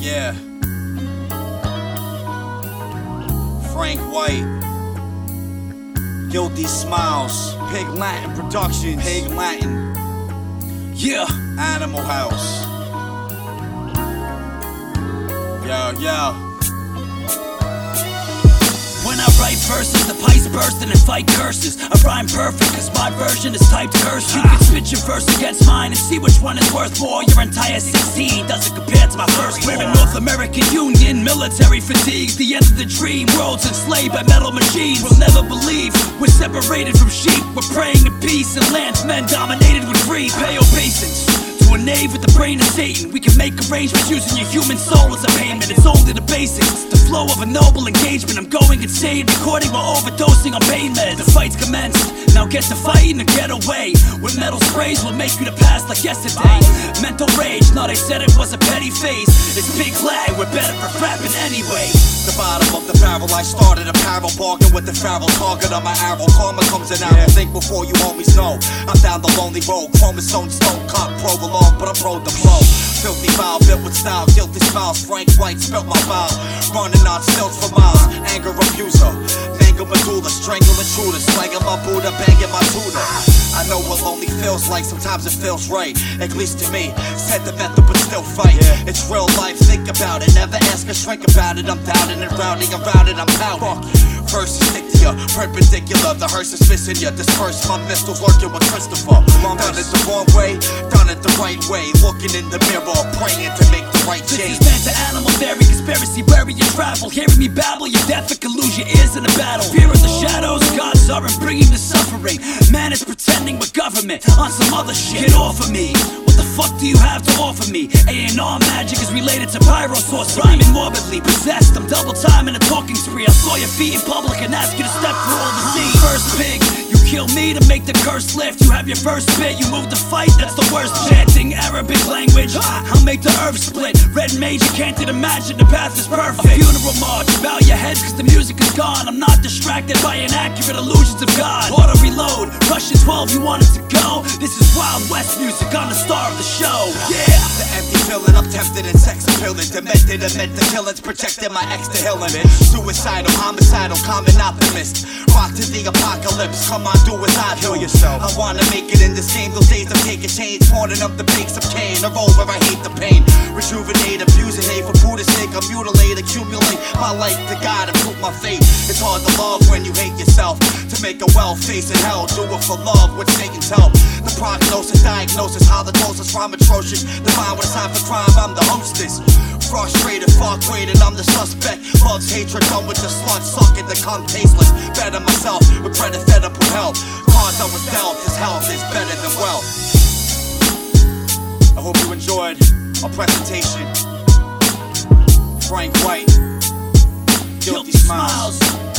Yeah. Frank White. Guilty Smiles. Pig Latin Productions. Pig Latin. Yeah. Animal House. Yo. When I write verses, the pipes burst and fight curses. I rhyme perfect, cause my version is typed curse. You can spit your verse against mine and see which one is worth more. Your entire 16 doesn't compare to my first. We're in North American Union, military fatigue. The end of the dream, world's enslaved by metal machines. We'll never believe we're separated from sheep. We're praying in peace and lands men dominated with greed. Pay obeisance to a knave with the brain of Satan. We can make arrangements using your human soul as a payment. It's only the basics, the flow of a noble engagement. I'm going insane, recording while overdosing on pain meds. The fight's commenced, now get to fighting or get away. With metal sprays will make you the past like yesterday. Mental rage, no, they said it was a petty phase. It's big lag, we're better for rapping anyway. The bottom of the barrel, I started a parallel bargain with the feral target on my arrow. Karma comes in arrow, think before you homies know. I'm down the lonely road, chromosome stone cut, prologue, but I'm pro the flow. Filthy foul, built with style, guilty smiles. Frank White spilt my foul, running on stilts for miles. Anger abuser, mangle medulla, strangle intruder, slanging my Buddha, banging my Buddha. I know what lonely feels like, sometimes it feels right, at least to me. Sentimental but still fight. It's real life, think about it, never ask a shrink about it. I'm doubting and rounding around it, I'm pouting. Verses stick to you, perpendicular, the hearse is missing you. Disperse my missiles working with Christopher. Done it the wrong way, done it the right way. Looking in the mirror, praying to make the right change. This is man to animal theory, conspiracy, bury your travel. Hearing me babble, your death could lose your ears in a battle. Fear of the shadows, gods aren't bringing the suffering. Man is pretending with government on some other shit. Get off of me. What the fuck do you have to offer me? A&R magic is related to pyro source. Rhyming morbidly, possessed, I'm double timing a talking spree. I saw your feet in public and ask you to step through all the sea. First pig, you kill me to make the curse lift. You have your first bit, you move the fight, that's the worst. Chanting Arabic language, I'll make the earth split. Red mage, you can't imagine the path is perfect. A funeral march, bow your heads cause the music is gone. I'm not distracted by inaccurate illusions of God. Auto reload, Russian 12, you wanted to go? This is Wild West music, I'm the star of the show. Yeah! The empty feeling, I'm tempted and sex appealing. Demented and meant the killings, projecting my ex to healing. Suicidal, homicidal, common optimist. Rock to the apocalypse, come on, do as I do. Kill yourself. I wanna make it in this game, those days I'm taking change. Pawning up the bakes of Cain, a roll where I hate the pain. Rejuvenate, abuse and hate, for Buddha's sake, I mutilate, accumulate my life to God and prove my faith. It's hard to love when you hate yourself. To make a well face in hell, do it for love with Satan's help. The prognosis, diagnosis, halitosis, rhyme atrocious. Divine with a sign for crime, I'm the hostess. Frustrated, far greater, I'm the suspect. Love's hatred, done with the slut, sucking the cum tasteless. Better myself, regret it, fed up with hell. Cards I was dealt, this health is better than wealth. I hope you enjoyed our presentation. Frank White, Guilty Smiles.